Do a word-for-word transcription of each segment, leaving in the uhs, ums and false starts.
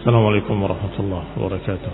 السلام عليكم ورحمة الله وبركاته.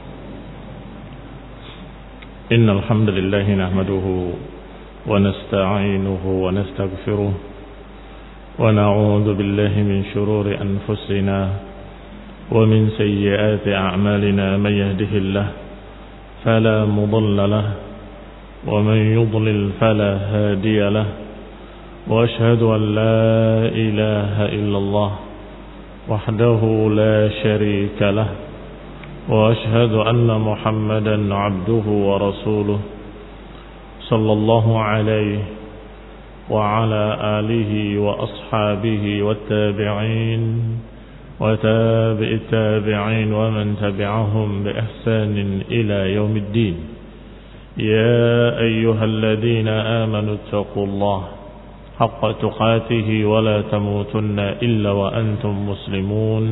إن الحمد لله نحمده ونستعينه ونستغفره ونعوذ بالله من شرور أنفسنا ومن سيئات أعمالنا. من يهده الله فلا مضل له ومن يضلل فلا هادي له، وأشهد أن لا إله إلا الله وحده لا شريك له، وأشهد أن محمدا عبده ورسوله صلى الله عليه وعلى آله وأصحابه والتابعين وتابع التابعين ومن تبعهم بإحسان إلى يوم الدين. يا أيها الذين آمنوا اتقوا الله حق تقاته ولا تموتن إلا وأنتم مسلمون.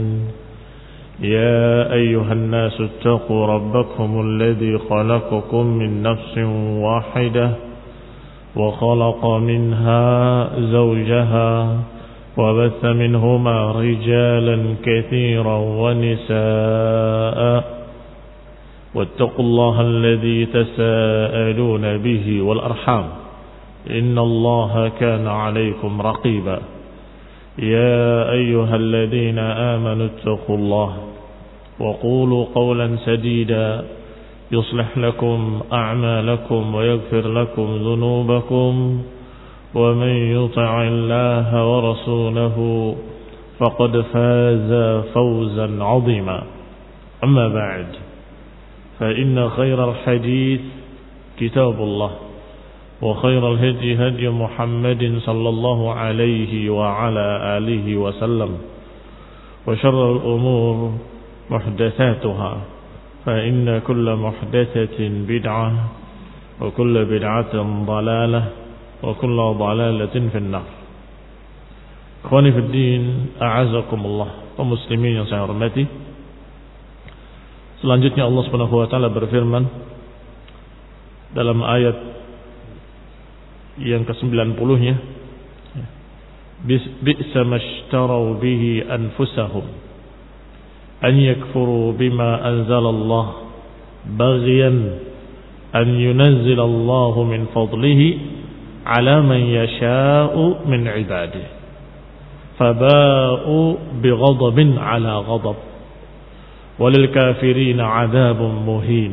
يا أيها الناس اتقوا ربكم الذي خلقكم من نفس واحدة وخلق منها زوجها وبث منهما رجالا كثيرا ونساء، واتقوا الله الذي تساءلون به والأرحام إن الله كان عليكم رقيبا. يا أيها الذين آمنوا اتقوا الله وقولوا قولا سديدا يصلح لكم أعمالكم ويغفر لكم ذنوبكم، ومن يطع الله ورسوله فقد فاز فوزا عظيما. أما بعد، فإن خير الحديث كتاب الله، وخير الهدي هدي محمد صلى الله عليه وعلى آله وسلم، وشر الأمور محدثاتها، فإن كل محدثة بدعة وكل بدعة ضلالة وكل ضلالة في النار. Ikhwani fi din, a'azakumullah, kaum muslimin yang saya hormati. Selanjutnya Allah Subhanahu wa taala berfirman dalam ayat yang ke-sembilan puluh-nya, bi'sa mashtarau bihi anfusahum an yakfuru bima anzalallah baghyan an yunazzilallahu min fadlihi ala man yasha'u min ibadihi faba'u bighadabin ala ghadab walil kafirina 'adzabun muhin.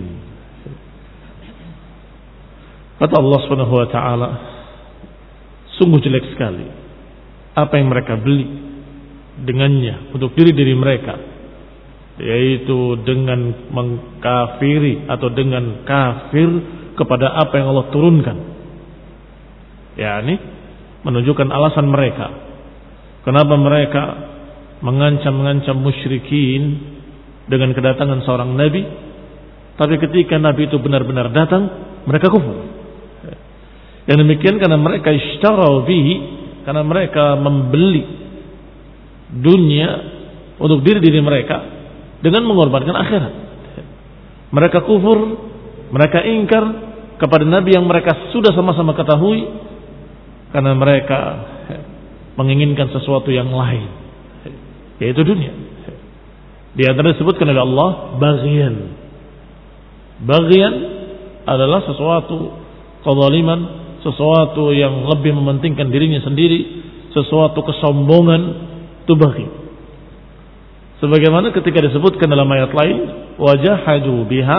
Kata Allah Subhanahu wa taala, sungguh jelek sekali apa yang mereka beli dengannya untuk diri-diri mereka, yaitu dengan mengkafiri atau dengan kafir kepada apa yang Allah turunkan. yakni menunjukkan alasan mereka kenapa mereka mengancam-mengancam musyrikin dengan kedatangan seorang nabi, tapi ketika nabi itu benar-benar datang mereka kufur. Yang demikian karena mereka ishtarau bihi, karena mereka membeli dunia untuk diri-diri mereka dengan mengorbankan akhirat. Mereka kufur, mereka ingkar kepada nabi yang mereka sudah sama-sama ketahui, karena mereka menginginkan sesuatu yang lain, yaitu dunia. Di antara disebutkan oleh Allah baghyan. Baghyan adalah sesuatu kezaliman, sesuatu yang lebih mementingkan dirinya sendiri, sesuatu kesombongan, itu baghi. Sebagaimana ketika disebutkan dalam ayat lain, wajahadu biha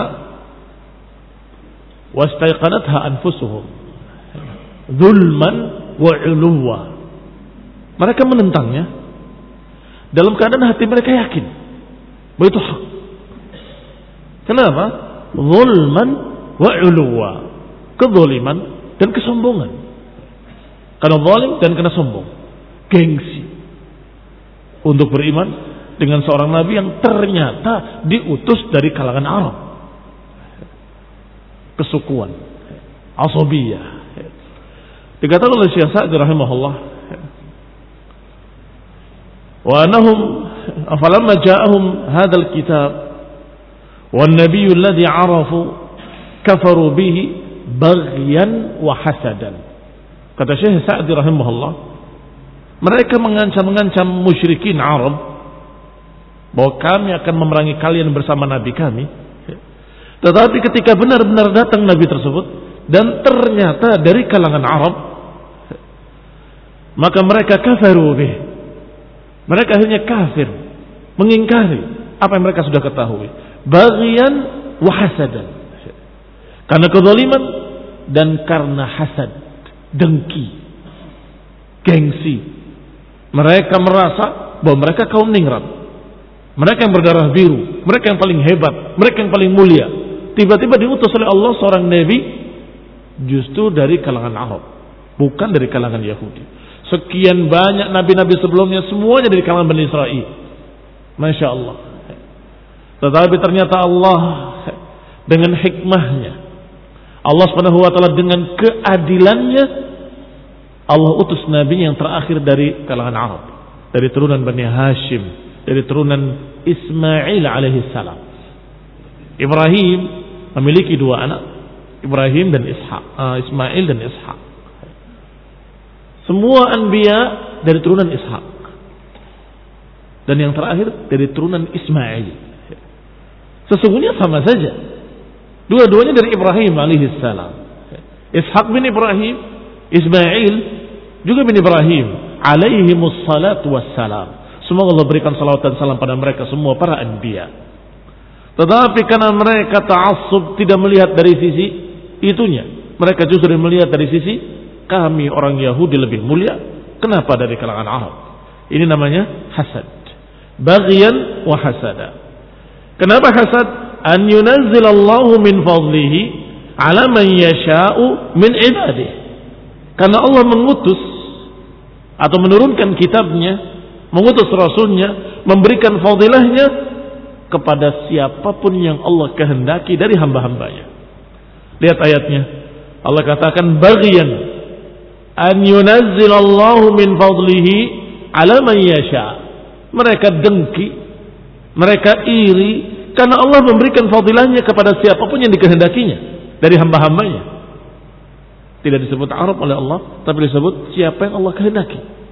wastaiqanatha anfusuhum zulman wa 'uluwa. Mereka menentangnya dalam keadaan hati mereka yakin bahwa itu hak. Kenapa? Zulman wa 'uluwa, kezaliman dan kesombongan. Karena zalim dan karena sombong, gengsi untuk beriman dengan seorang nabi yang ternyata diutus dari kalangan Arab, kesukuan, asabiyah. Dikatakan oleh Syekh Sa'di rahimahullah, wa annahum falamma ja'ahum hadzal kitab wan nabiyyu alladhi 'arafu kafaru bihi baghyan wa hasadan. Kata Syekh Sa'di rahimahullah, mereka mengancam-mengancam musyrikin Arab, bahwa kami akan memerangi kalian bersama Nabi kami. Tetapi ketika benar-benar datang Nabi tersebut dan ternyata dari kalangan Arab, maka mereka kafaru bih. Mereka hanya kafir, mengingkari apa yang mereka sudah ketahui. Bagian wa hasadan. Karena kezaliman dan karena hasad, dengki, gengsi. Mereka merasa bahwa mereka kaum ningrat. Mereka yang berdarah biru, mereka yang paling hebat, mereka yang paling mulia. Tiba-tiba diutus oleh Allah seorang nabi justru dari kalangan Arab, bukan dari kalangan Yahudi. Sekian banyak nabi-nabi sebelumnya semuanya dari kalangan Bani Israel. Masya Allah. Tetapi ternyata Allah dengan hikmahnya, Allah Subhanahu wa taala dengan keadilannya, Allah utus nabi yang terakhir dari kalangan Arab, dari turunan Bani Hashim, dari turunan Ismail alaihi salam. Ibrahim memiliki dua anak, Ibrahim dan Ishak, uh, Ismail dan Ishak. Semua anbiya dari turunan Ishak. Dan yang terakhir dari turunan Ismail. Sesungguhnya sama saja. Dua-duanya dari Ibrahim alaihi salam. Ishak bin Ibrahim, Ismail juga bin Ibrahim alaihi mussalatu wassalam. Semoga Allah berikan salawat dan salam pada mereka semua para anbiya. Tetapi karena mereka ta'assub, tidak melihat dari sisi itunya, mereka justru melihat dari sisi kami orang Yahudi lebih mulia. Kenapa dari kalangan Arab? Ini namanya hasad. Bagian wa hasada. Kenapa hasad? An yunazzilallahu min fadlihi ala man yasha'u min ibadihi. Karena Allah mengutus atau menurunkan kitabnya, mengutus rasulnya, memberikan fadilahnya kepada siapapun yang Allah kehendaki dari hamba-hambanya. Lihat ayatnya. Allah katakan bagian an yunazzilallahu min fadlihi ala man yasha. Mereka dengki, mereka iri karena Allah memberikan fadilahnya kepada siapapun yang dikehendakinya dari hamba-hambanya. Tidak disebut Arab oleh Allah, tapi disebut siapa yang Allah kehendaki.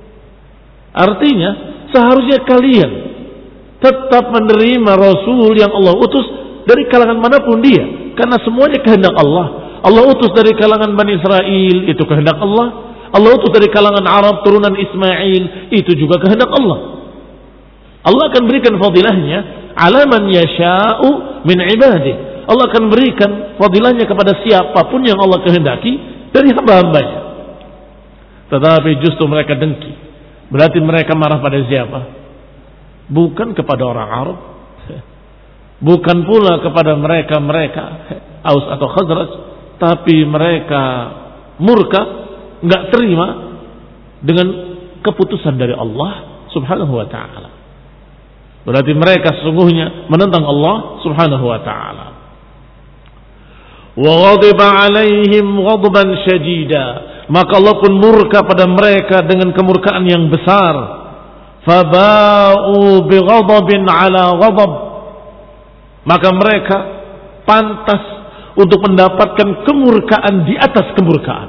Artinya seharusnya kalian tetap menerima Rasul yang Allah utus dari kalangan manapun dia, karena semuanya kehendak Allah. Allah utus dari kalangan Bani Israel, itu kehendak Allah. Allah utus dari kalangan Arab turunan Ismail, itu juga kehendak Allah. Allah akan berikan fadilahnya ala man yasha'u min ibadihi. Allah akan berikan fadilahnya kepada siapapun yang Allah kehendaki dari hamba-hambanya. Tetapi justru mereka dengki. Berarti mereka marah pada siapa? Bukan kepada orang Arab, bukan pula kepada mereka-mereka Aus atau Khazraj, tapi mereka murka, nggak terima dengan keputusan dari Allah Subhanahu wa taala. Berarti mereka sesungguhnya menentang Allah Subhanahu wa taala. Wa ghadiba 'alaihim ghadban syadida. Maka Allah pun murka pada mereka dengan kemurkaan yang besar. Faba'u bighadabin 'ala ghadab. Maka mereka pantas untuk mendapatkan kemurkaan di atas kemurkaan.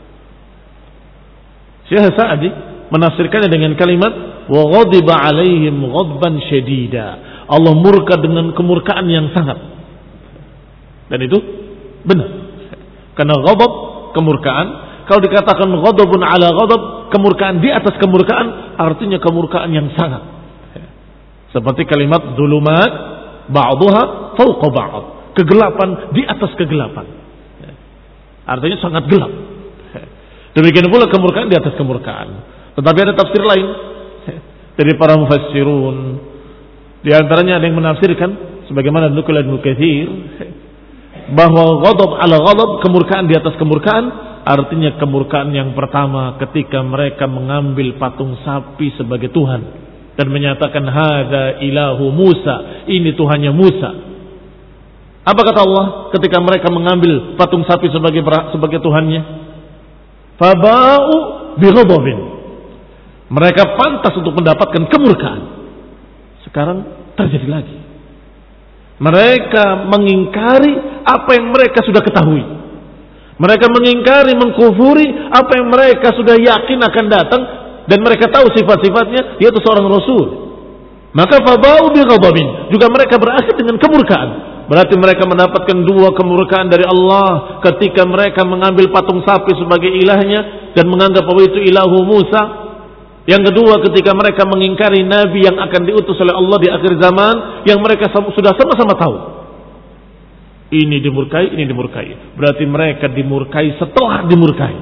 Syekh Sa'di menafsirkannya dengan kalimat wa ghadiba 'alaihim ghadban syadida. Allah murka dengan kemurkaan yang sangat. Dan itu benar. Karena ghadab kemurkaan, kalau dikatakan ghadabun 'ala ghadab, kemurkaan di atas kemurkaan, artinya kemurkaan yang sangat. Seperti kalimat zulumat ba'daha fawqa ba'd. Kegelapan di atas kegelapan. Artinya sangat gelap. Demikian pula kemurkaan di atas kemurkaan. Tetapi ada tafsir lain dari para mufassirun. Di antaranya ada yang menafsirkan sebagaimana nukil Ibnu Katsir bahwa ghadab ala ghadab, kemurkaan di atas kemurkaan, artinya kemurkaan yang pertama ketika mereka mengambil patung sapi sebagai Tuhan dan menyatakan hada ilahu Musa, ini Tuhannya Musa. Apa kata Allah ketika mereka mengambil patung sapi sebagai sebagai Tuhannya? Faba'u bighadabin. Mereka pantas untuk mendapatkan kemurkaan. Sekarang terjadi lagi. Mereka mengingkari apa yang mereka sudah ketahui. Mereka mengingkari, mengkufuri apa yang mereka sudah yakin akan datang, dan mereka tahu sifat-sifatnya, yaitu seorang Rasul. Maka fabau bi ghadabin, juga mereka berakhir dengan kemurkaan. Berarti mereka mendapatkan dua kemurkaan dari Allah ketika mereka mengambil patung sapi sebagai ilahnya dan menganggap bahwa itu ilahu Musa. Yang kedua, ketika mereka mengingkari Nabi yang akan diutus oleh Allah di akhir zaman, yang mereka sudah sama-sama tahu. Ini dimurkai, ini dimurkai. Berarti mereka dimurkai setelah dimurkai.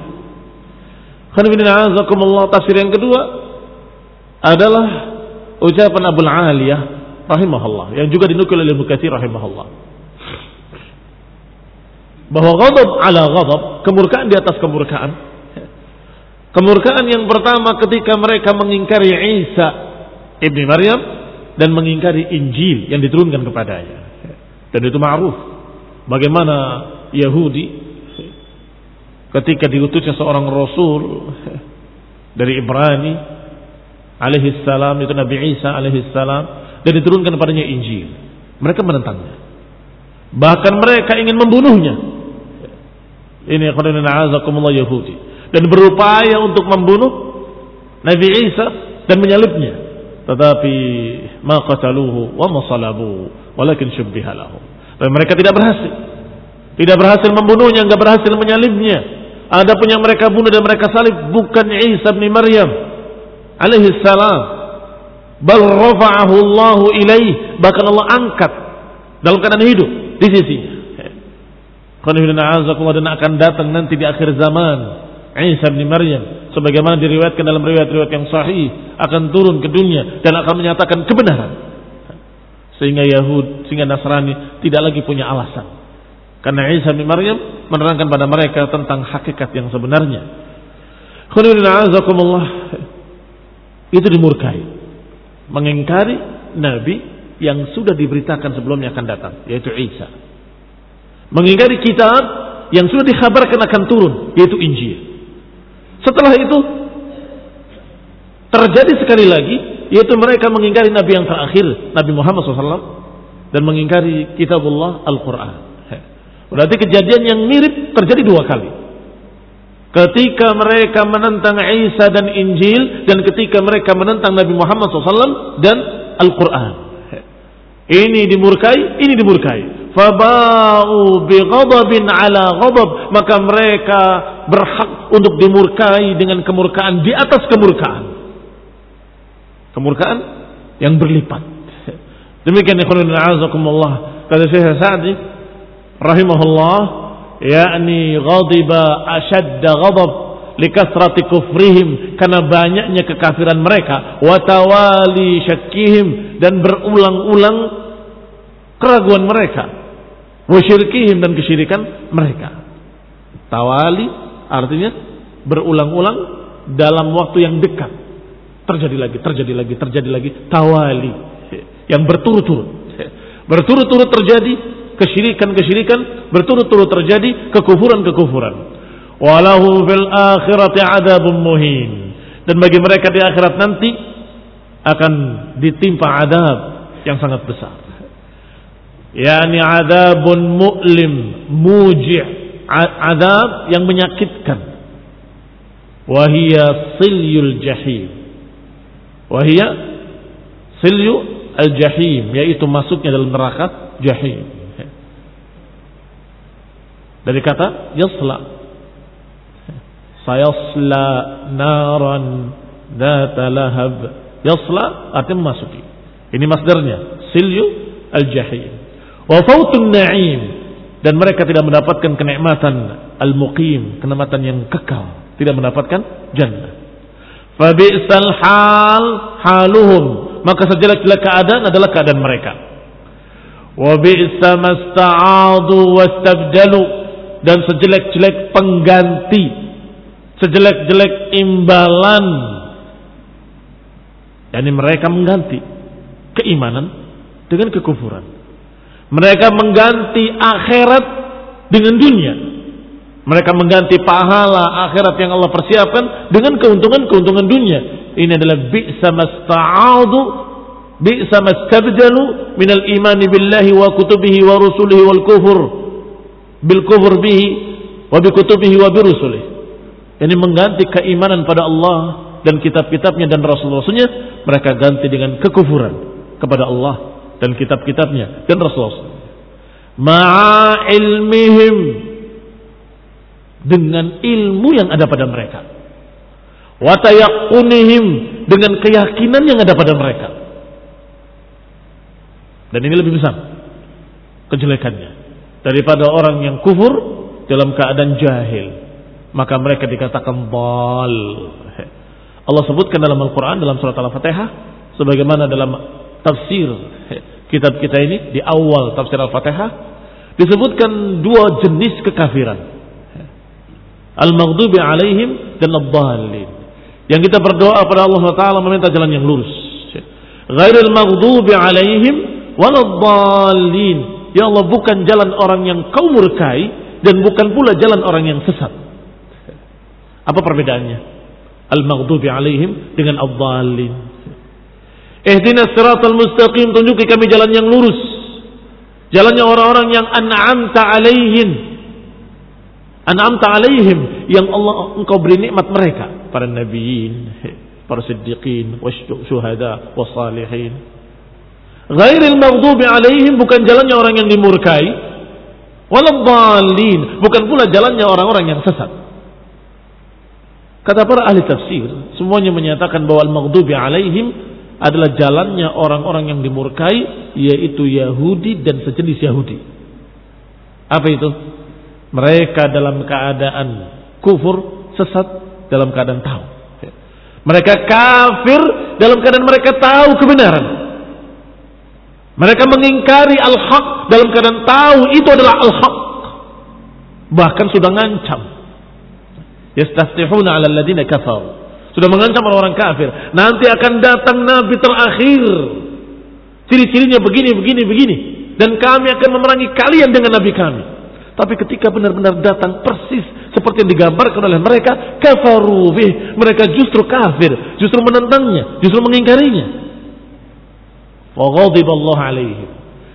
Tafsir yang kedua adalah ucapan Abul Aliyah rahimahullah, yang juga dinukil oleh Ibnu Katsir rahimahullah, bahwa ghadab ala ghadab, kemurkaan di atas kemurkaan. Kemurkaan yang pertama ketika mereka mengingkari Isa ibni Maryam dan mengingkari Injil yang diturunkan kepadanya. Dan itu ma'ruf bagaimana Yahudi ketika diutusnya seorang rasul dari Ibrani alaihi salam, itu Nabi Isa alaihi salam, dan diturunkan padanya Injil, mereka menentangnya, bahkan mereka ingin membunuhnya. Ini qulna a'azakumullah Yahudi, dan berupaya untuk membunuh Nabi Isa dan menyalibnya, tetapi ma qataluhu wa ma salabuhu walakin syubbiha lahum. Dan mereka tidak berhasil, tidak berhasil membunuhnya, enggak berhasil menyalibnya. Adapun yang mereka bunuh dan mereka salib bukan Isa bin Maryam alaihi salam, bal rafa'ahu Allahu ilaih, bahkan Allah angkat dalam keadaan hidup di sisinya. Dan akan datang nanti di akhir zaman Isa bin Maryam, sebagaimana diriwayatkan dalam riwayat-riwayat yang sahih, akan turun ke dunia dan akan menyatakan kebenaran, sehingga Yahud, sehingga Nasrani tidak lagi punya alasan, karena Isa bin Maryam menerangkan pada mereka tentang hakikat yang sebenarnya. Itu dimurkai, mengingkari Nabi yang sudah diberitakan sebelumnya akan datang, yaitu Isa. Mengingkari kitab yang sudah dikhabarkan akan turun, yaitu Injil. Setelah itu terjadi sekali lagi, yaitu mereka mengingkari Nabi yang terakhir, Nabi Muhammad shallallahu alaihi wasallam, dan mengingkari kitabullah Al-Quran. Berarti kejadian yang mirip terjadi dua kali. Ketika mereka menentang Isa dan Injil, dan ketika mereka menentang Nabi Muhammad shallallahu alaihi wasallam dan Al-Quran. Ini dimurkai, ini dimurkai. Faba'u bighadabin ala ghadab, maka mereka berhak untuk dimurkai dengan kemurkaan di atas kemurkaan. Kemurkaan yang berlipat. Demikian ikhwan a'azakumullah, kata Syekh Sa'di rahimahullah, yakni ghadiba ashadda ghadab likathrati kufrihim, karena banyaknya kekafiran mereka, wa tawali syakkihim, dan berulang-ulang keraguan mereka, wa syirkihim, dan kesyirikan mereka. Tawali artinya berulang-ulang dalam waktu yang dekat, terjadi lagi, terjadi lagi, terjadi lagi, tawali yang berturut-turut, berturut-turut terjadi kesyirikan-kesyirikan, berturut-turut terjadi kekufuran-kekufuran. Walahu fil akhirati adzabun muhin, dan bagi mereka di akhirat nanti akan ditimpa adab yang sangat besar. Yani adzabun mu'lim muji', adab yang menyakitkan. Wa hiya silyul jahim, wa hiya silyu al-jahim, yaitu masuknya dalam neraka jahim. Dari kata yasla, sayasla naran dzata lahab. Yasla artinya memasuki. Ini masdarnya silyu al-jahim. Wa fautun na'im, dan mereka tidak mendapatkan kenikmatan al-muqim, kenikmatan yang kekal, tidak mendapatkan jannah. Fa bi'sal hal haluhum, maka sejelek-jelek keadaan adalah keadaan mereka. Wa bi'sa masta'adu wastabdalu, dan sejelek-jelek pengganti, sejelek-jelek imbalan, yakni mereka mengganti keimanan dengan kekufuran. Mereka mengganti akhirat dengan dunia. Mereka mengganti pahala akhirat yang Allah persiapkan dengan keuntungan-keuntungan dunia. Ini adalah bi'sa masta'adu, bi'sa mastabdalu minal imani billahi wa kutubihi wa rusulihi wal kufur bil kufur bihi wa bi kutubihi wa bi rusulihi. Ini mengganti keimanan pada Allah dan kitab-kitabnya dan rasul-rasulnya, mereka ganti dengan kekufuran kepada Allah dan kitab-kitabnya dan Rasul. Ma'a ilmihim, dengan ilmu yang ada pada mereka. Wa tayaqqunihim, dengan keyakinan yang ada pada mereka. Dan ini lebih besar kejelekannya daripada orang yang kufur dalam keadaan jahil. Maka mereka dikatakan dhal. Allah sebutkan dalam Al-Quran, dalam surat Al-Fatihah, sebagaimana dalam tafsir kitab kita ini, di awal tafsir Al-Fatihah, disebutkan dua jenis kekafiran. Al-maghdubi alaihim dan ad-dhalin. Yang kita berdoa pada Allah Taala meminta jalan yang lurus. Ghairil maghdubi alaihim waladh-dhalin. Ya Allah, bukan jalan orang yang kau murkai dan bukan pula jalan orang yang sesat. Apa perbedaannya? Al-maghdubi alaihim dengan ad-dhalin. Ihdinas siratal mustaqim, tunjuki kami jalan yang lurus. Jalannya orang-orang yang an'amta alaihim. An'amta alaihim, yang Allah engkau beri nikmat mereka, para nabiyin, para siddiqin, wasyuhada, wassalihin. Ghairil maghdubi alaihim, bukan jalannya orang yang dimurkai, waladhdallin, bukan pula jalannya orang-orang yang sesat. Kata para ahli tafsir, semuanya menyatakan bahwa al-maghdubi alaihim adalah jalannya orang-orang yang dimurkai, yaitu Yahudi dan sejenis Yahudi. Apa itu? Mereka dalam keadaan kufur, sesat dalam keadaan tahu. Mereka kafir dalam keadaan mereka tahu kebenaran. Mereka mengingkari al-haq dalam keadaan tahu itu adalah al-haq. Bahkan sudah ngancam. Yastaftihuna 'ala alladziina kafaru. Sudah mengancam orang-orang kafir. Nanti akan datang nabi terakhir. Ciri-cirinya begini, begini, begini. Dan kami akan memerangi kalian dengan nabi kami. Tapi ketika benar-benar datang persis seperti yang digambarkan oleh mereka, kafaru bih, mereka justru kafir, justru menentangnya, justru mengingkarinya. Wa ghadiballahu alaihim.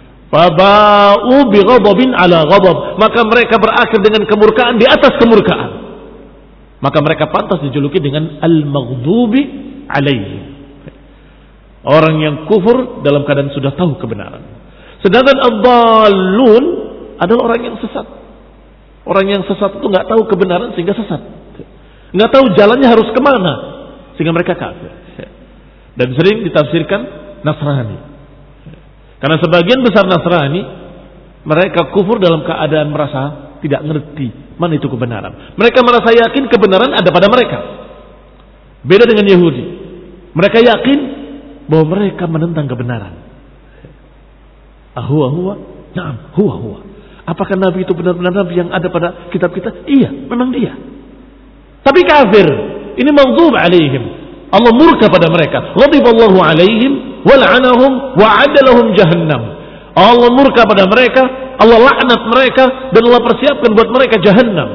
Faba'u bi ghadabin ala ghadab, maka mereka berakhir dengan kemurkaan di atas kemurkaan. Maka mereka pantas dijuluki dengan al-maghdubi alaihim. Orang yang kufur dalam keadaan sudah tahu kebenaran. Sedangkan ad-dallun adalah orang yang sesat. Orang yang sesat itu nggak tahu kebenaran sehingga sesat, nggak tahu jalannya harus kemana sehingga mereka kafir. Dan sering ditafsirkan Nasrani, karena sebagian besar Nasrani mereka kufur dalam keadaan merasa tidak ngerti mana itu kebenaran. Mereka merasa yakin kebenaran ada pada mereka. Beda dengan Yahudi, mereka yakin bahwa mereka menentang kebenaran. Ahuwa huwa, naam huwa huwa. Apakah Nabi itu benar-benar Nabi yang ada pada kitab kita? Iya, memang dia. Tapi kafir. Ini maghdub alaihim. Allah murka pada mereka. Ghadiballahu alaihim wa la'anahum wa 'adda lahum jahannam. Allah murka pada mereka, Allah laknat mereka dan Allah persiapkan buat mereka jahannam.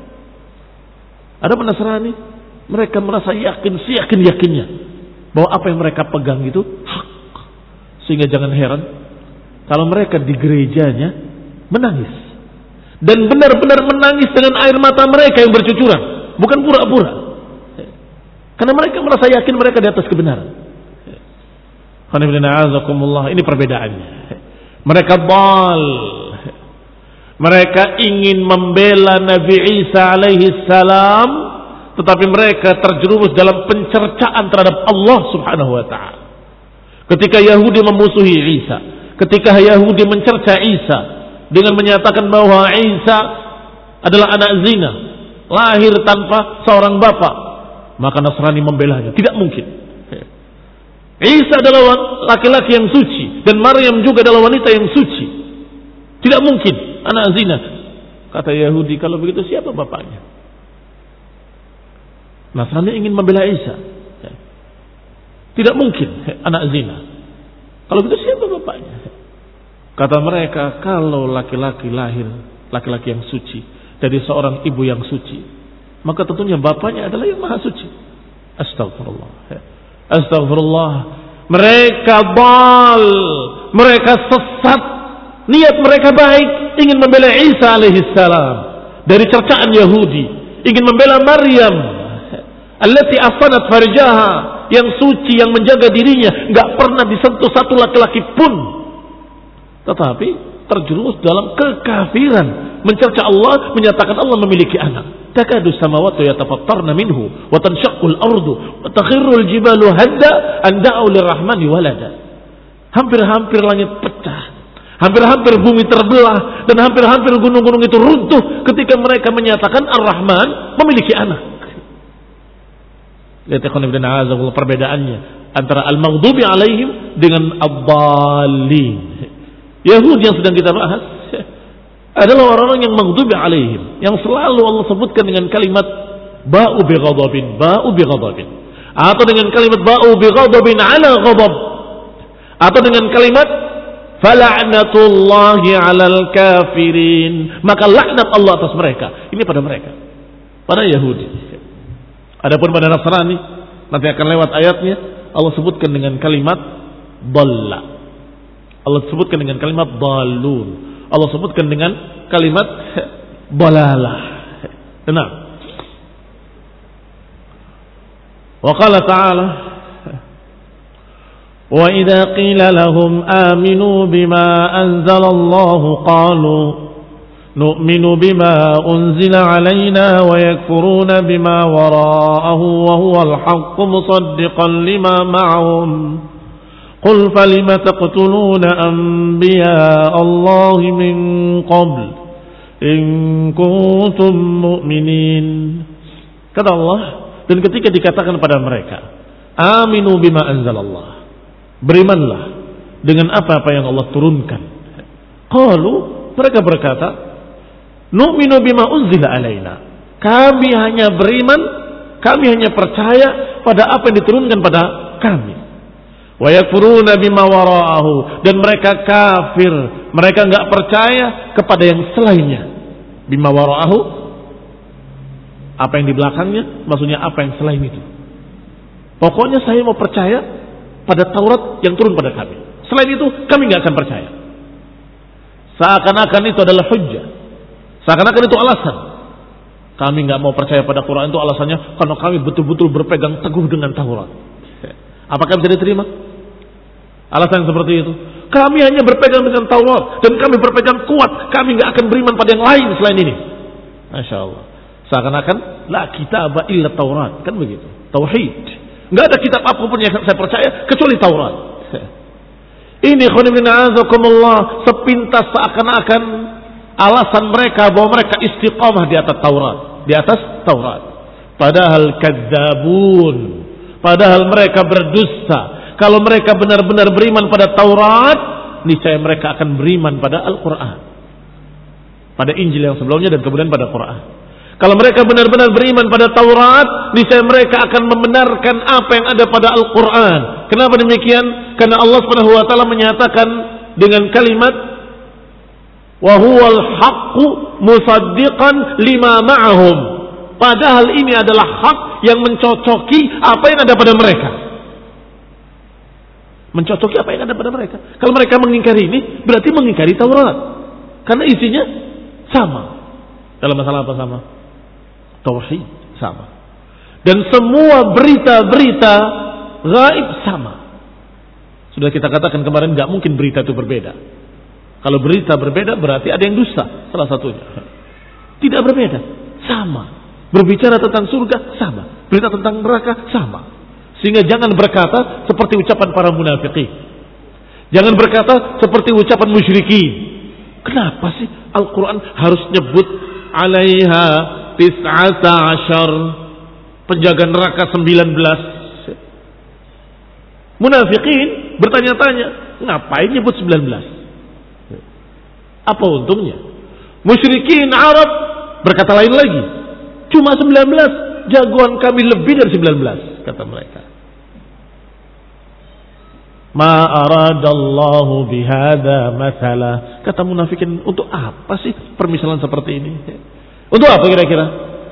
Ada Nasrani, mereka merasa yakin, seyakin-yakinnya bahwa apa yang mereka pegang itu hak. Sehingga jangan heran kalau mereka di gerejanya menangis, dan benar-benar menangis dengan air mata mereka yang bercucuran, bukan pura-pura, karena mereka merasa yakin mereka di atas kebenaran. Ini perbedaannya. Mereka bal, mereka ingin membela Nabi Isa alaihi salam, tetapi mereka terjerumus dalam pencercaan terhadap Allah subhanahu wa ta'ala. Ketika Yahudi memusuhi Isa, ketika Yahudi mencerca Isa dengan menyatakan bahwa Isa adalah anak zina, lahir tanpa seorang bapak, maka Nasrani membelanya. Tidak mungkin. Isa adalah laki-laki yang suci dan Maryam juga adalah wanita yang suci. Tidak mungkin anak zina. Kata Yahudi, kalau begitu siapa bapaknya? Nasrani ingin membela Isa. Tidak mungkin anak zina. Kalau begitu siapa bapaknya? Kata mereka, kalau laki-laki lahir, laki-laki yang suci dari seorang ibu yang suci, maka tentunya bapaknya adalah yang maha suci. Astagfirullah. Astagfirullah. Mereka bal, mereka sesat. Niat mereka baik, ingin membela Isa alaihissalam dari cercaan Yahudi, ingin membela Maryam allati afanat farjaha, yang suci, yang menjaga dirinya, nggak pernah disentuh satu laki-laki pun, tetapi terjerumus dalam kekafiran, mencerca Allah, menyatakan Allah memiliki anak. Takadu samawati yatafattarna minhu wa tanshaqqul ardu wa takhirrul jibalu hadda an da'u lirrahmani walada. Hampir-hampir langit pecah, hampir-hampir bumi terbelah, dan hampir-hampir gunung-gunung itu runtuh ketika mereka menyatakan Ar-Rahman memiliki anak. Lihat ikhwan ibn a'azakullah perbedaannya antara al-maghdubi alaihim dengan ad-dallin. Yahudi yang sedang kita bahas adalah orang-orang yang maghdubi alaihim, yang selalu Allah sebutkan dengan kalimat ba'u bi ghadabin, ba'u bi ghadabin, atau dengan kalimat ba'u bi ghadabin ala ghadab, atau dengan kalimat fala'natullahi 'alal kafirin, maka laknat Allah atas mereka. Ini pada mereka, pada Yahudi. Adapun pada Nasrani nanti akan lewat ayatnya, Allah sebutkan dengan kalimat dhalla, Allah sebutkan dengan kalimat dhalun, Allah sebutkan dengan kalimat dalalah. Tenang. Wa qala ta'ala wa idza qila lahum aminu bima anzalallahu qalu nu'minu bima unzila alaina wa yakfuruna bima wara'ahu wa huwa al-haqqu musaddiqan lima ma'ahum qul falima taqtuluna anbiya Allah min qabl in kuntum mu'minin. Kata Allah, dan ketika dikatakan pada mereka aminu bima anzalallah, berimanlah dengan apa-apa yang Allah turunkan. Qalu, mereka berkata, nu'minu bima unzila alaina, kami hanya beriman, kami hanya percaya pada apa yang diturunkan pada kami. Wa yakfuruna bima wara'ahu, dan mereka kafir, mereka enggak percaya kepada yang selainnya. Bima wara'ahu, apa yang di belakangnya, maksudnya apa yang selain itu. Pokoknya saya mau percaya pada Taurat yang turun pada kami. Selain itu kami enggak akan percaya. Seakan-akan itu adalah hujjah, seakan-akan itu alasan. Kami enggak mau percaya pada Quran itu alasannya karena kami betul-betul berpegang teguh dengan Taurat. Apakah bisa diterima alasan seperti itu? Kami hanya berpegang dengan Taurat dan kami berpegang kuat, kami enggak akan beriman pada yang lain selain ini. Masya Allah. Seakan-akan la kitaba illa Taurat, kan begitu. Tauhid. Enggak ada kitab apapun yang saya percaya kecuali Taurat. Ini khonibin a'azakumullah, sepintas seakan-akan alasan mereka bahwa mereka istiqamah di atas Taurat, di atas Taurat. Padahal kadzabun, padahal mereka berdusta. Kalau mereka benar-benar beriman pada Taurat, niscaya mereka akan beriman pada Al-Quran, pada Injil yang sebelumnya dan kemudian pada Quran. Kalau mereka benar-benar beriman pada Taurat, niscaya mereka akan membenarkan apa yang ada pada Al-Quran. Kenapa demikian? Karena Allah Subhanahu wa taala menyatakan dengan kalimat wa huwal haqqu musaddiqan lima ma'ahum. Padahal ini adalah hak yang mencocoki apa yang ada pada mereka. Mencocoki apa yang ada pada mereka. Kalau mereka mengingkari ini, berarti mengingkari Taurat. Karena isinya sama. Dalam masalah apa sama? Tauhid sama. Dan semua berita-berita gaib sama. Sudah kita katakan kemarin, gak mungkin berita itu berbeda. Kalau berita berbeda berarti ada yang dusta, salah satunya. Tidak berbeda, sama. Berbicara tentang surga sama, berita tentang neraka sama. Sehingga jangan berkata seperti ucapan para munafikin. Jangan berkata seperti ucapan musyrikin. Kenapa sih Al-Quran harus nyebut alaiha tis'ata asyar, penjaga neraka sembilan belas. Munafikin bertanya-tanya, ngapain nyebut sembilan belas? Apa untungnya? Musyrikin Arab berkata lain lagi, cuma sembilan belas, jagoan kami lebih dari sembilan belas, kata mereka. Ma aradallahu bihada mathala, kata munafikin, untuk apa sih permisalan seperti ini? Untuk apa kira-kira?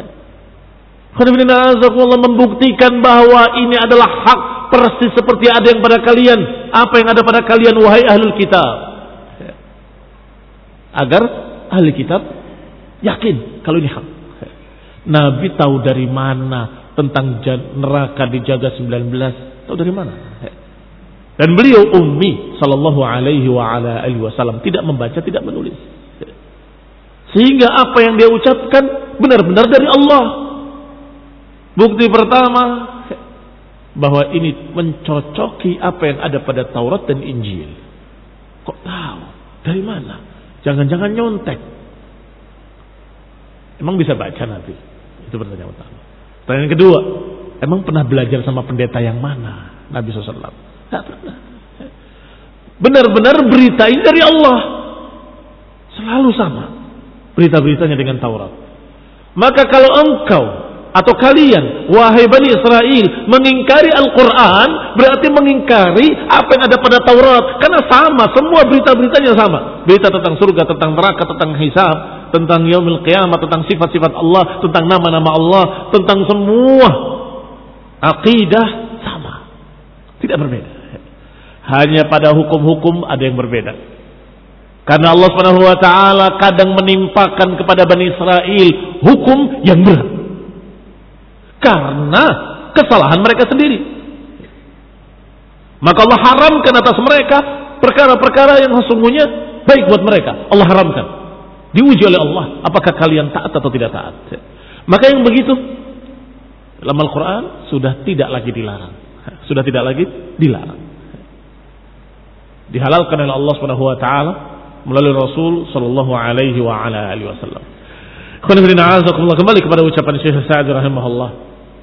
Allah membuktikan bahwa ini adalah hak, persis seperti ada yang pada kalian. Apa yang ada pada kalian wahai ahlul kitab, agar ahli kitab yakin kalau ini hak. Nabi tahu dari mana tentang neraka dijaga sembilan belas. Tahu dari mana? Dan beliau ummi sallallahu alaihi wa ala alihi wasallam, tidak membaca, tidak menulis. Sehingga apa yang dia ucapkan benar-benar dari Allah. Bukti pertama bahwa ini mencocoki apa yang ada pada Taurat dan Injil. Kok tahu? Dari mana? Jangan-jangan nyontek. Emang bisa baca Nabi? Itu pertanyaan utama. Pertanyaan kedua, emang pernah belajar sama pendeta yang mana? Nabi shallallahu alaihi wasallam. Tidak pernah. Benar-benar berita ini dari Allah. Selalu sama berita-beritanya dengan Taurat. Maka kalau engkau atau kalian, wahai Bani Israel, mengingkari Al-Quran, berarti mengingkari apa yang ada pada Taurat. Karena sama, semua berita-beritanya sama. Berita tentang surga, tentang neraka, tentang hisab, tentang yaumil qiyamah, tentang sifat-sifat Allah, tentang nama-nama Allah, tentang semua akidah sama. Tidak berbeda. Hanya pada hukum-hukum ada yang berbeda. Karena Allah Subhanahu wa taala kadang menimpakan kepada Bani Israel hukum yang berat. Karena kesalahan mereka sendiri. Maka Allah haramkan atas mereka perkara-perkara yang sesungguhnya baik buat mereka. Allah haramkan. Diuji oleh Allah, apakah kalian taat atau tidak taat. Maka yang begitu dalam Al-Quran sudah tidak lagi dilarang. Sudah tidak lagi dilarang. Dihalalkan oleh Allah Subhanahu wa taala melalui Rasul sallallahu alaihi wa ala alihi wasallam. Kembali kepada ucapan Syekh Sa'di rahimahullah.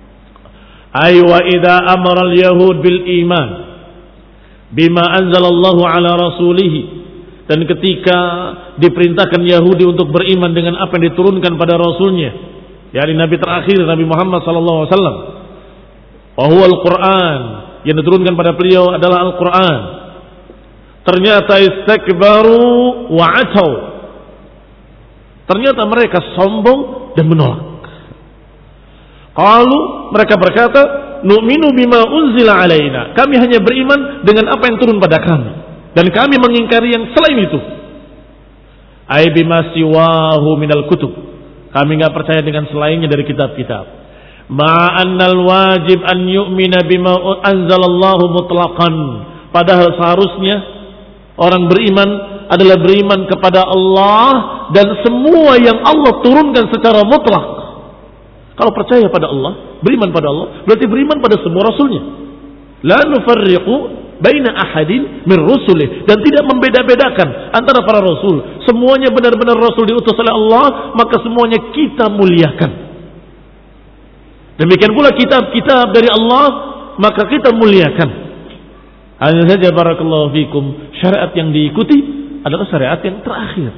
Ay wa idza amara al-yahud bil iman bima anzalallahu ala rasulih, dan ketika diperintahkan Yahudi untuk beriman dengan apa yang diturunkan pada rasulnya, yakni nabi terakhir Nabi Muhammad sallallahu alaihi wasallam, wa huwa al-Qur'an, yang diturunkan pada beliau adalah Al-Qur'an. Ternyata istakbaru wa atau. Ternyata mereka sombong dan menolak. Qalu, mereka berkata, nu'minu bima unzila alaina. Kami hanya beriman dengan apa yang turun pada kami, dan kami mengingkari yang selain itu. Ay bima siwahu minal kutub. Kami enggak percaya dengan selainnya dari kitab-kitab. Ma'annal wajib an yu'mina bima anzalallahu mutlaqan. Padahal seharusnya orang beriman adalah beriman kepada Allah dan semua yang Allah turunkan secara mutlak. Kalau percaya pada Allah, beriman pada Allah, berarti beriman pada semua rasulnya. La nufarriqu baina ahadin min rusulih, dan tidak membeda-bedakan antara para rasul. Semuanya benar-benar rasul diutus oleh Allah, maka semuanya kita muliakan. Demikian pula kitab-kitab dari Allah, maka kita muliakan. Hanya saja barakallahu fikum, syariat yang diikuti adalah syariat yang terakhir.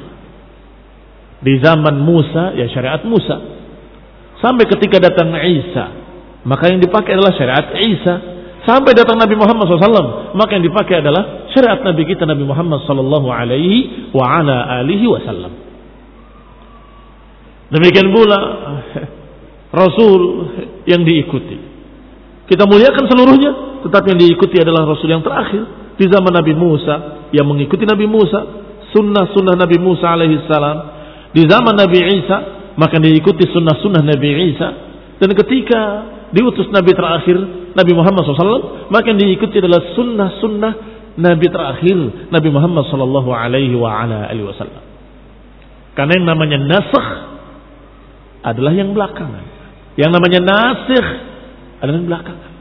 Di zaman Musa, ya syariat Musa. Sampai ketika datang Isa, maka yang dipakai adalah syariat Isa. Sampai datang Nabi Muhammad shallallahu alaihi wasallam, maka yang dipakai adalah syariat Nabi kita Nabi Muhammad sallallahu alaihi wa ala alihi wasallam. Demikian pula Rasul yang diikuti. Kita muliakan seluruhnya, tetapi yang diikuti adalah Rasul yang terakhir. Di zaman Nabi Musa, yang mengikuti Nabi Musa, sunnah-sunnah Nabi Musa alaihi salam. Di zaman Nabi Isa, maka diikuti sunnah-sunnah Nabi Isa. Dan ketika diutus Nabi terakhir, Nabi Muhammad shallallahu alaihi wasallam, maka yang diikuti adalah sunnah-sunnah Nabi terakhir, Nabi Muhammad sallallahu alaihi wa ala alihi wasallam. Karena yang namanya nasakh adalah yang belakangan. Yang namanya nasikh adalah yang belakangan.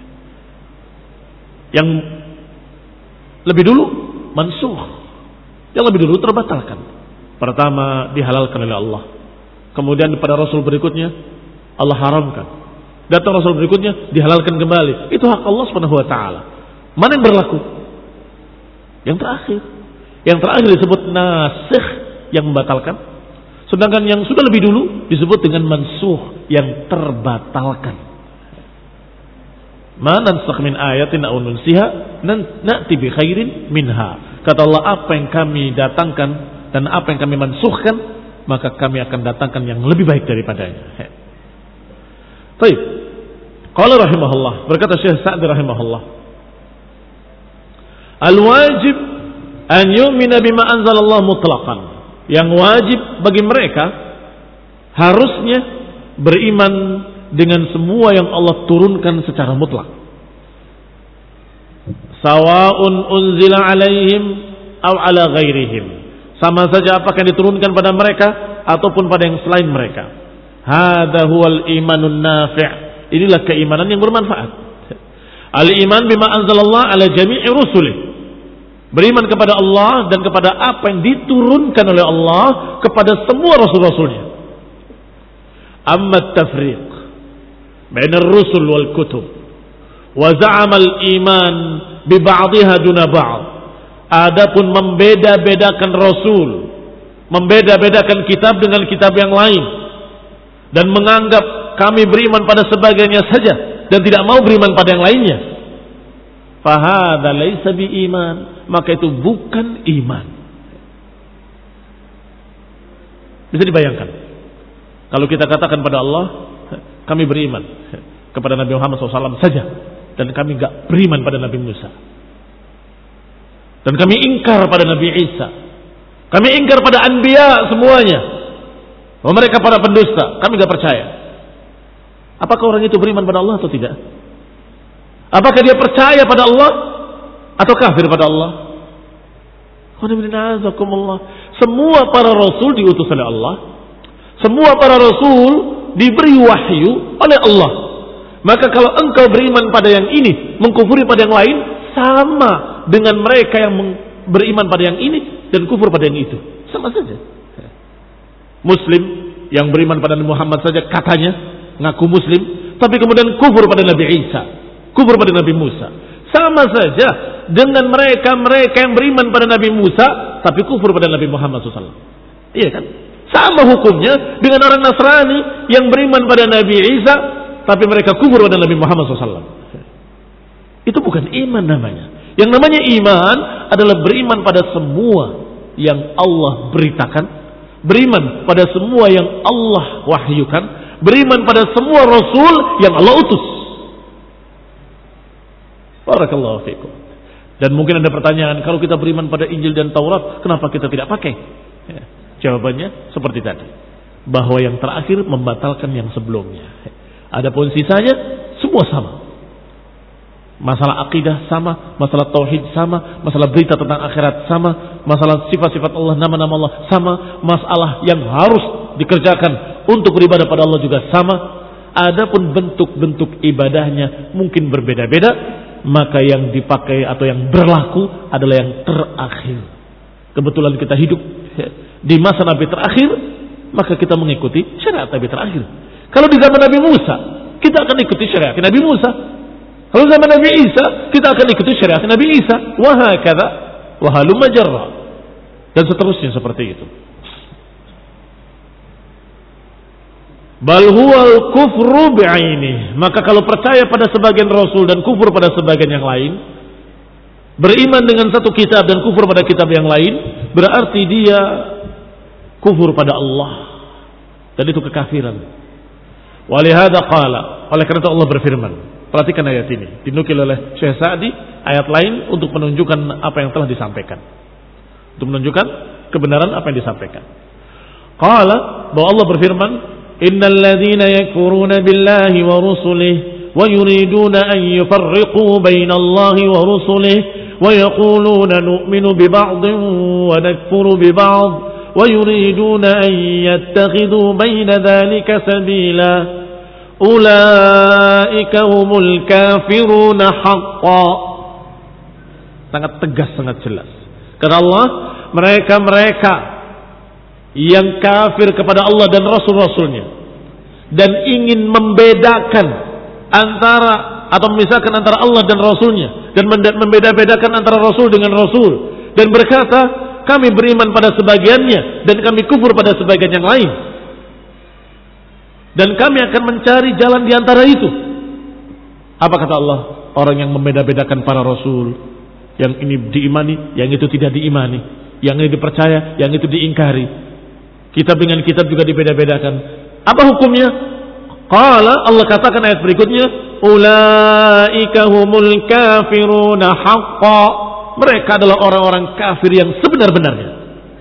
Yang lebih dulu mansukh, yang lebih dulu terbatalkan. Pertama dihalalkan oleh Allah, kemudian pada Rasul berikutnya Allah haramkan, datang Rasul berikutnya dihalalkan kembali. Itu hak Allah Subhanahu wa taala. Mana yang berlaku? Yang terakhir. Yang terakhir disebut nasikh, yang membatalkan. Sedangkan yang sudah lebih dulu disebut dengan mansukh, yang terbatalkan. Ma nansakh min ayatin aw nunsiha na'ti bi khairin minha. Kata Allah, apa yang kami datangkan dan apa yang kami mansukhkan, maka kami akan datangkan yang lebih baik daripadanya. Baik. Qala rahimahullah, berkata Syekh Sa'di rahimahullah, al-wajib an yu'mina bima anzalallahu mutlaqan. Yang wajib bagi mereka harusnya beriman dengan semua yang Allah turunkan secara mutlak. Sawa'un unzila alaihim aw ala ghairihim. Sama saja apakah diturunkan pada mereka ataupun pada yang selain mereka. Hadza huwal imanun nafi'. Inilah keimanan yang bermanfaat. Al-iman bima anzalallah ala jami'i rusulih. Beriman kepada Allah dan kepada apa yang diturunkan oleh Allah kepada semua rasul-rasulnya. Amma at-tafriq baina ar-rusul wal kutub wa za'ama al-iman bi ba'dihha duna ba'd. Adapun membeda-bedakan rasul, membeda-bedakan kitab dengan kitab yang lain dan menganggap kami beriman pada sebagiannya saja dan tidak mau beriman pada yang lainnya, fahadha laisa bi iman, maka itu bukan iman. Bisa dibayangkan kalau kita katakan pada Allah kami beriman kepada Nabi Muhammad shallallahu alaihi wasallam saja dan kami enggak beriman pada Nabi Musa, dan kami ingkar pada Nabi Isa, kami ingkar pada anbiya semuanya, bahwa mereka para pendusta, kami enggak percaya. Apakah orang itu beriman pada Allah atau tidak? Apakah dia percaya pada Allah atau kafir pada Allah? Semua para rasul diutus oleh Allah. Semua para rasul diberi wahyu oleh Allah. Maka kalau engkau beriman pada yang ini, mengkufuri pada yang lain, sama dengan mereka yang beriman pada yang ini dan kufur pada yang itu. Sama saja. Muslim yang beriman pada Nabi Muhammad saja katanya ngaku muslim, tapi kemudian kufur pada Nabi Isa, kufur pada Nabi Musa. Sama saja dengan mereka-mereka yang beriman pada Nabi Musa, tapi kufur pada Nabi Muhammad shallallahu alaihi wasallam. Iya kan? Sama hukumnya dengan orang Nasrani yang beriman pada Nabi Isa, tapi mereka kufur pada Nabi Muhammad shallallahu alaihi wasallam. Itu bukan iman namanya. Yang namanya iman adalah beriman pada semua yang Allah beritakan, beriman pada semua yang Allah wahyukan, beriman pada semua rasul yang Allah utus. Barakallahu fikum. Dan mungkin ada pertanyaan, kalau kita beriman pada Injil dan Taurat, kenapa kita tidak pakai? Ya, jawabannya seperti tadi, bahwa yang terakhir membatalkan yang sebelumnya. Adapun sisanya semua sama. Masalah akidah sama, masalah tauhid sama, masalah berita tentang akhirat sama, masalah sifat-sifat Allah, nama-nama Allah sama, masalah yang harus dikerjakan untuk beribadah pada Allah juga sama. Adapun bentuk-bentuk ibadahnya mungkin berbeda-beda, maka yang dipakai atau yang berlaku adalah yang terakhir. Kebetulan kita hidup di masa Nabi terakhir, maka kita mengikuti syariat Nabi terakhir. Kalau di zaman Nabi Musa, kita akan ikuti syariat Nabi Musa. Kalau zaman Nabi Isa, kita akan ikuti syariat Nabi Isa. Wahakadha wahalumma jarra, dan seterusnya seperti itu. Bal huwal kufru bi'ainih. Maka kalau percaya pada sebagian rasul dan kufur pada sebagian yang lain, beriman dengan satu kitab dan kufur pada kitab yang lain, berarti dia kufur pada Allah, dan itu kekafiran. Walihada qala, oleh karena itu Allah berfirman. Perhatikan ayat ini, dinukil oleh Syekh Sa'di, ayat lain untuk menunjukkan apa yang telah disampaikan, untuk menunjukkan kebenaran apa yang disampaikan. Qala, bahwa Allah berfirman, innal ladzina yakfuruna billahi wa rusulihi wa yuriduna an yufarriqu baina Allahi wa rusulihi wa yaquluna nu'minu bi ba'dhin wa nakfuru bi ba'd wa yuriduna an yattakhidhu baina dhalika sabila ulaika humul kafiruna haqqan. Sangat tegas, sangat jelas. Kata Allah, mereka-mereka yang kafir kepada Allah dan Rasul-Rasulnya dan ingin membedakan antara atau memisahkan antara Allah dan Rasulnya dan membeda-bedakan antara Rasul dengan Rasul dan berkata kami beriman pada sebagiannya dan kami kufur pada sebagian yang lain, dan kami akan mencari jalan di antara itu. Apa kata Allah? Orang yang membeda-bedakan para Rasul, yang ini diimani, yang itu tidak diimani, yang ini dipercaya, yang itu diingkari. Kitab dengan kitab juga dibeda-bedakan. Apa hukumnya? Qala, Allah katakan ayat berikutnya, ulaika humul kafiruna haqqan. Mereka adalah orang-orang kafir yang sebenar-benarnya.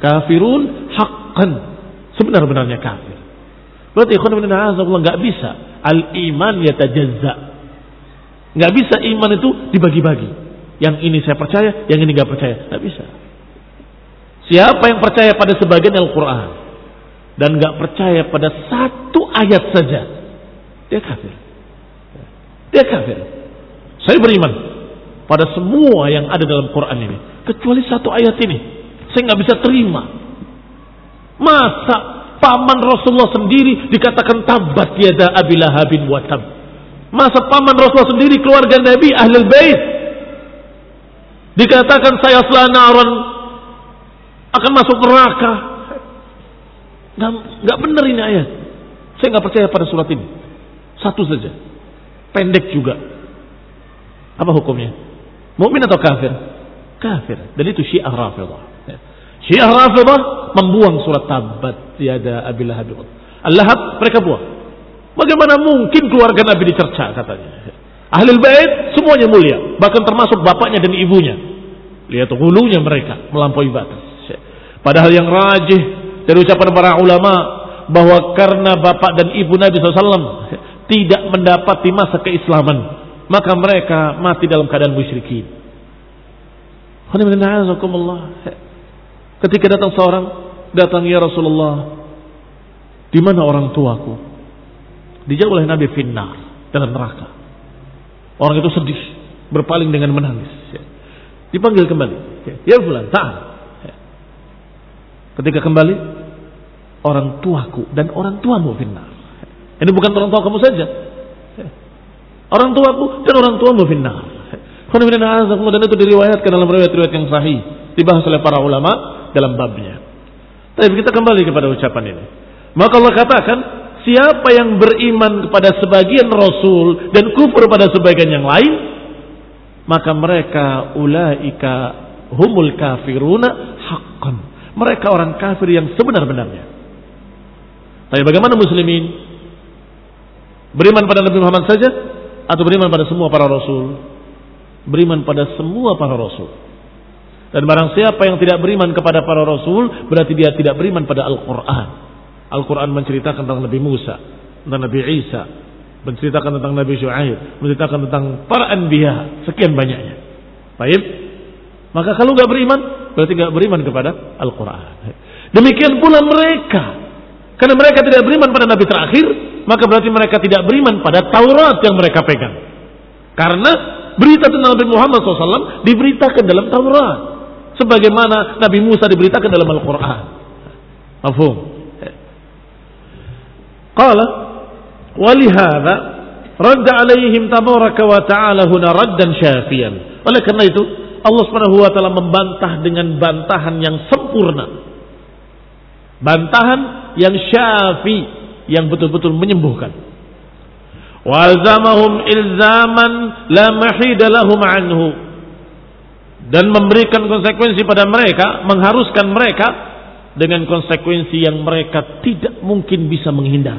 Kafirun haqqan, sebenar-benarnya kafir. Berarti ikhwan fillah enggak bisa Al-iman yatajazza. Nggak bisa iman itu dibagi-bagi. Yang ini saya percaya, yang ini nggak percaya. Nggak bisa. Siapa yang percaya pada sebagian Al-Quran dan nggak percaya pada satu ayat saja, dia kafir. Dia kafir. Saya beriman pada semua yang ada dalam Quran ini, kecuali satu ayat ini. Saya nggak bisa terima. Masa paman Rasulullah sendiri dikatakan tabat yada Abi Lahabin wa tab. Masa paman Rasulullah sendiri, keluarga Nabi, Ahlul Bait, dikatakan saya selanaran akan masuk neraka. Nggak, nggak benar ini ayat. Saya nggak percaya pada surat ini. Satu saja, pendek juga. Apa hukumnya? Mukmin atau kafir? Kafir. Dan itu Syiah Rafidhah. Syiah Rafidhah membuang surat tabat yada Abi Lahab. Al-Lahab mereka buang. Bagaimana mungkin keluarga Nabi dicerca katanya. Ahlul Bait semuanya mulia, bahkan termasuk bapaknya dan ibunya. Lihat hulunya mereka melampaui batas. Padahal yang rajih dari ucapan para ulama bahwa karena bapak dan ibu Nabi shallallahu alaihi wasallam tidak mendapati masa keislaman, maka mereka mati dalam keadaan musyrikin. Ketika datang seorang, datang ya Rasulullah, di mana orang tuaku? Dijawab oleh Nabi, finnar, dalam neraka. Orang itu sedih, berpaling dengan menangis. Dipanggil kembali, ya fulan, ta'al. Ketika kembali, orang tuaku dan orang tuamu finnar. Ini bukan orang tua kamu saja, orang tuaku dan orang tuamu finnar. Dan itu diriwayatkan dalam riwayat-riwayat yang sahih, dibahas oleh para ulama dalam babnya. Tapi kita kembali kepada ucapan ini. Maka Allah katakan, siapa yang beriman kepada sebagian Rasul dan kufur pada sebagian yang lain, maka mereka ulaika humul kafiruna haqqan. Mereka orang kafir yang sebenar-benarnya. Tapi bagaimana muslimin? Beriman pada Nabi Muhammad saja atau beriman pada semua para Rasul? Beriman pada semua para Rasul. Dan barang siapa yang tidak beriman kepada para Rasul, berarti dia tidak beriman pada Al-Quran. Al-Quran menceritakan tentang Nabi Musa, tentang Nabi Isa, menceritakan tentang Nabi Syuaib, menceritakan tentang para anbiya, sekian banyaknya. Baik. Maka kalau nggak beriman, berarti nggak beriman kepada Al-Quran. Demikian pula mereka, karena mereka tidak beriman pada Nabi terakhir, maka berarti mereka tidak beriman pada Taurat yang mereka pegang. Karena berita tentang Nabi Muhammad shallallahu alaihi wasallam diberitakan dalam Taurat, sebagaimana Nabi Musa diberitakan dalam Al-Quran. Mafhum? Qala walihada radda alaihim tabaraka wa ta'ala huna raddan syafiyan. Oleh karena itu Allah Subhanahu wa taala membantah dengan bantahan yang sempurna, bantahan yang syafi, yang betul-betul menyembuhkan. Walzamahum ilzaman la mahida lahum anhu, dan memberikan konsekuensi pada mereka, mengharuskan mereka dengan konsekuensi yang mereka tidak mungkin bisa menghindar.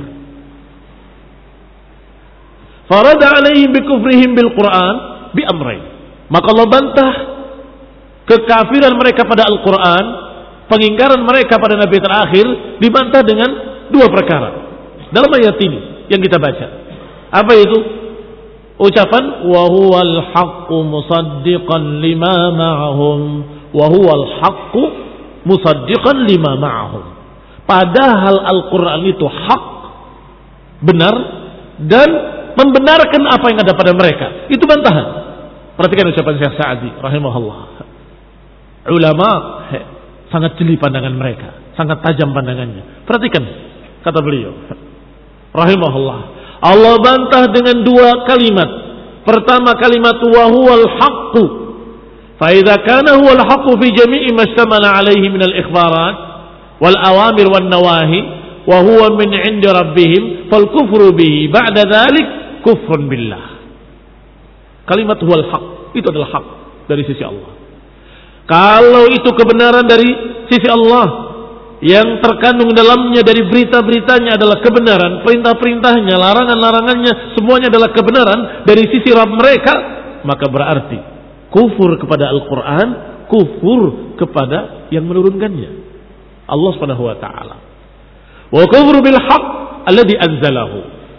Farada alaihim bikufrihim bil Quran bi amrayn. Maka Allah bantah kekafiran mereka pada Al-Quran, pengingkaran mereka pada Nabi terakhir, dibantah dengan dua perkara dalam ayat ini yang kita baca. Apa itu? Ucapan wa huwal haqqu musaddiqan lima ma'ahum, wa huwal haqqu musaddiqan lima ma'ahum. Padahal Al-Quran itu hak, benar, dan membenarkan apa yang ada pada mereka. Itu bantahan. Perhatikan ucapan Syekh Sa'di rahimahullah. Ulama sangat jeli pandangan mereka, sangat tajam pandangannya. Perhatikan kata beliau rahimahullah, Allah bantah dengan dua kalimat. Pertama kalimat wa huwal haqqu. Fa idza kana huwal haqqu fi jami'i ma ishtamala alayhi min al-ikhbarat wal awamir wan nawahi wa huwa min 'indi rabbihim fal kufru bihi ba'da dzalik kufrun billah. Kalimat huwal haq itu adalah hak dari sisi Allah. Kalau itu kebenaran dari sisi Allah, yang terkandung dalamnya dari berita-beritanya adalah kebenaran, perintah-perintahnya, larangan-larangannya, semuanya adalah kebenaran dari sisi Rabb mereka, maka berarti kufur kepada Al-Quran, kufur kepada yang menurunkannya, Allah Subhanahu wa taala. Wa kufru bil haqq alladhi anzalahu,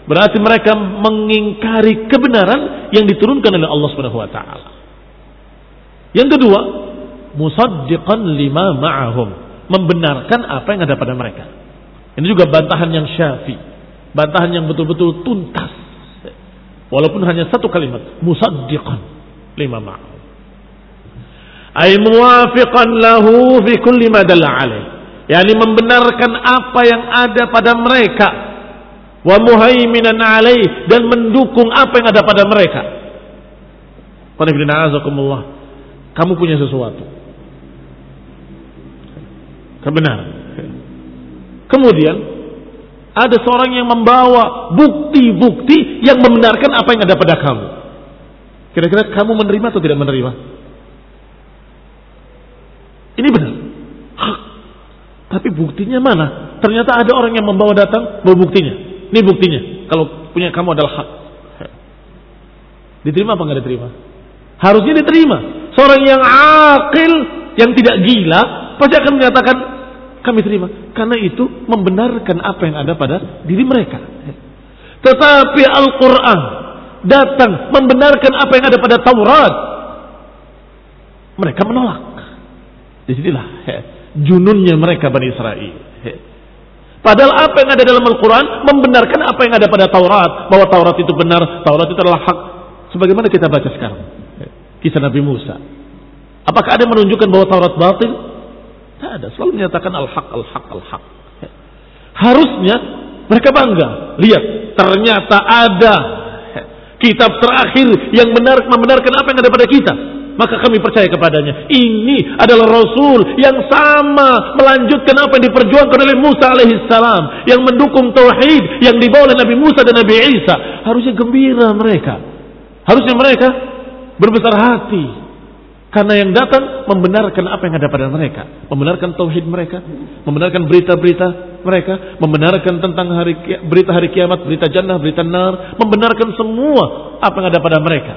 Berarti mereka mengingkari kebenaran yang diturunkan oleh Allah Subhanahu wa taala. Yang kedua, musaddiqan lima ma'ahum, membenarkan apa yang ada pada mereka. Ini juga bantahan yang syafi, bantahan yang betul-betul tuntas. Walaupun hanya satu kalimat, musaddiqan lima ma'ahum. Ay muwafiqan lahu fi kulli ma dalla alaih. Yani membenarkan apa yang ada pada mereka. Wa muhaiminan alaih, dan mendukung apa yang ada pada mereka. Kamu punya sesuatu, kebenaran. Kemudian ada seorang yang membawa bukti-bukti yang membenarkan apa yang ada pada kamu. Kira-kira kamu menerima atau tidak menerima? Ini benar. Hak. Tapi buktinya mana? Ternyata ada orang yang membawa datang bawa buktinya. Ini buktinya. Kalau punya kamu adalah hak. Diterima apa enggak diterima? Harusnya diterima. Seorang yang akil, yang tidak gila, pasti akan menyatakan kami terima. Karena itu membenarkan apa yang ada pada diri mereka. Tetapi Al-Quran datang membenarkan apa yang ada pada Taurat. Mereka menolak. Disinilah jununnya mereka Bani Israel. Padahal apa yang ada dalam Al-Quran membenarkan apa yang ada pada Taurat. Bahwa Taurat itu benar, Taurat itu adalah hak. Sebagaimana kita baca sekarang kisah Nabi Musa. Apakah ada menunjukkan bahwa Taurat batil? Tidak ada. Selalu menyatakan al-haq, al-haq, al-haq. Harusnya mereka bangga. Lihat, ternyata ada kitab terakhir yang benar membenarkan apa yang ada pada kita. Maka kami percaya kepadanya. Ini adalah Rasul yang sama melanjutkan apa yang diperjuangkan oleh Musa alaihissalam, yang mendukung tauhid yang dibawa oleh Nabi Musa dan Nabi Isa. Harusnya gembira mereka. Harusnya mereka berbesar hati karena yang datang membenarkan apa yang ada pada mereka, membenarkan tauhid mereka, membenarkan berita-berita mereka, membenarkan tentang hari berita hari kiamat, berita jannah, berita nar, membenarkan semua apa yang ada pada mereka.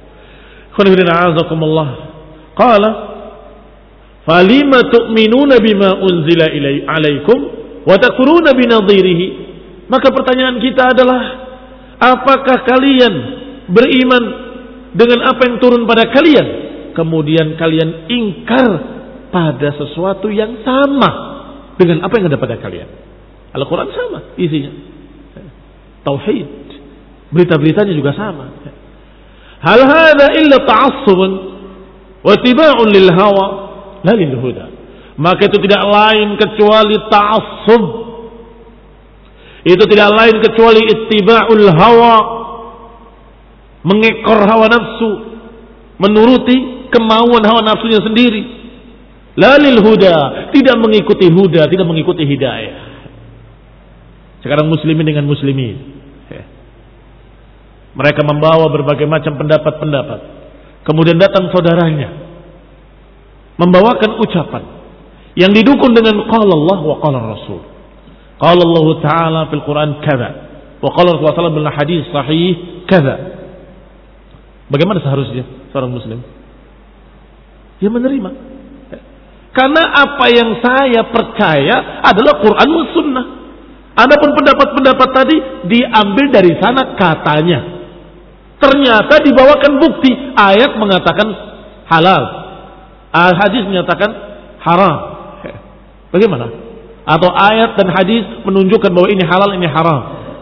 Qala falima tu'minuna bima unzila ilaikum wa takfuruna binadhirihi. Maka pertanyaan kita adalah, apakah kalian beriman dengan apa yang turun pada kalian, kemudian kalian ingkar pada sesuatu yang sama dengan apa yang ada pada kalian? Al-Quran sama isinya, tauhid, berita-beritanya juga sama. Hal hadza illa ta'assubun wa tiba'un lil hawa la lil huda. Maka itu tidak lain kecuali ta'assub. Itu tidak lain kecuali ittiba'ul hawa, mengekor hawa nafsu, menuruti kemauan hawa nafsunya sendiri. La lil huda, tidak mengikuti huda, tidak mengikuti hidayah. Sekarang muslimin dengan muslimin, mereka membawa berbagai macam pendapat-pendapat. Kemudian datang saudaranya membawakan ucapan yang didukung dengan qala Allah wa qala Rasul. Qala Allah Ta'ala fil Quran kadza wa qala Rasulullah sallallahu alaihi wasallam bil hadis sahih kadza. Bagaimana seharusnya seorang muslim? Ya menerima. Karena apa yang saya percaya adalah Quran dan Sunnah. Adapun pendapat-pendapat tadi diambil dari sana katanya. Ternyata dibawakan bukti. Ayat mengatakan halal, hadis menyatakan haram. Bagaimana? Atau ayat dan hadis menunjukkan bahwa ini halal, ini haram.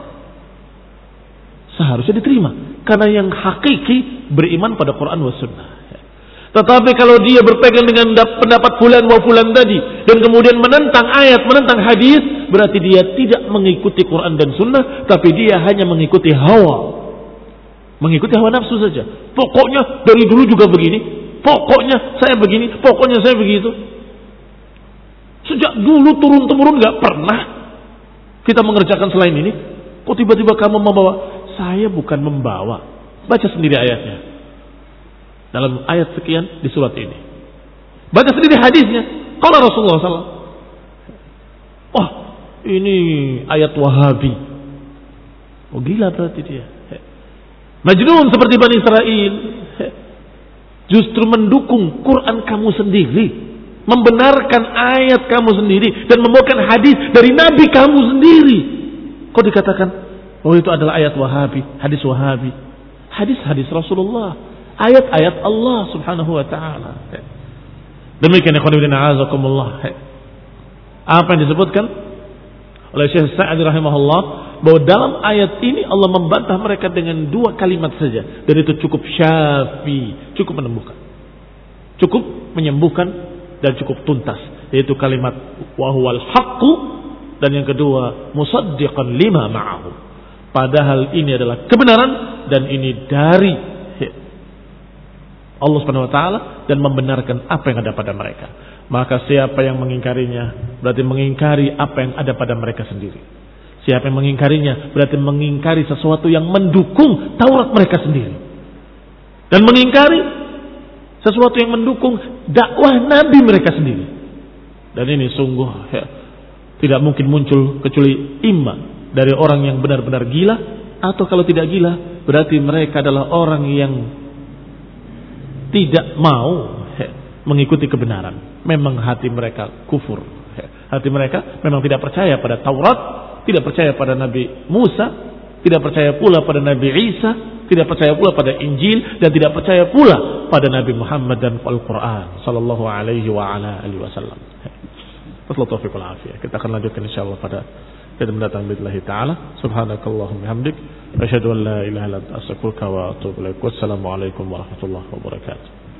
Seharusnya diterima. Karena yang hakiki beriman pada Quran wa Sunnah. Tetapi kalau dia berpegang dengan pendapat fulan wa fulan tadi, dan kemudian menentang ayat, menentang hadis, berarti dia tidak mengikuti Quran dan Sunnah, tapi dia hanya mengikuti hawa. Mengikuti hawa nafsu saja. Pokoknya dari dulu juga begini, pokoknya saya begini, pokoknya saya begitu. Sejak dulu turun-temurun gak pernah kita mengerjakan selain ini. Kok tiba-tiba kamu membawa? Saya bukan membawa. Baca sendiri ayatnya. Dalam ayat sekian di surat ini. Baca sendiri hadisnya. Kalau Rasulullah sallallahu alaihi wasallam. Oh, ini ayat Wahabi. Oh gila berarti dia. Majnun seperti Bani Israel. Justru mendukung Quran kamu sendiri, membenarkan ayat kamu sendiri, dan membawakan hadis dari Nabi kamu sendiri. Kok dikatakan Oh itu adalah ayat Wahabi, hadis Wahabi. Hadis-hadis Rasulullah, ayat-ayat Allah Subhanahu wa taala. Demikian ikhwan fillah azakumullah. Apa yang disebutkan oleh Syekh Sa'di rahimahullah bahwa dalam ayat ini Allah membantah mereka dengan dua kalimat saja, dan itu cukup syafi, cukup menyembuhkan. Cukup menyembuhkan dan cukup tuntas, yaitu kalimat wa huwal haqqu, dan yang kedua musaddiqan lima ma'ahu. Padahal ini adalah kebenaran dan ini dari Allah Subhanahu wa taala dan membenarkan apa yang ada pada mereka. Maka siapa yang mengingkarinya berarti mengingkari apa yang ada pada mereka sendiri. Siapa yang mengingkarinya berarti mengingkari sesuatu yang mendukung Taurat mereka sendiri. Dan mengingkari sesuatu yang mendukung dakwah Nabi mereka sendiri. Dan ini sungguh ya, tidak mungkin muncul kecuali imma dari orang yang benar-benar gila, atau kalau tidak gila berarti mereka adalah orang yang tidak mau he, mengikuti kebenaran. Memang hati mereka kufur, he. Hati mereka memang tidak percaya pada Taurat, tidak percaya pada Nabi Musa, tidak percaya pula pada Nabi Isa, tidak percaya pula pada Injil, dan tidak percaya pula pada Nabi Muhammad dan Al-Quran sallallahu alaihi wa ala alihi wasallam. Taufiq wal afiyah. Kita akan lanjutkan insyaallah pada kita mendatang billahi ta'ala. Subhanakallahumma hamdik asyhadu an la ilaha illa anta astaghfiruka wa atubu ilaik. Wassalamu alaikum warahmatullahi wabarakatuh.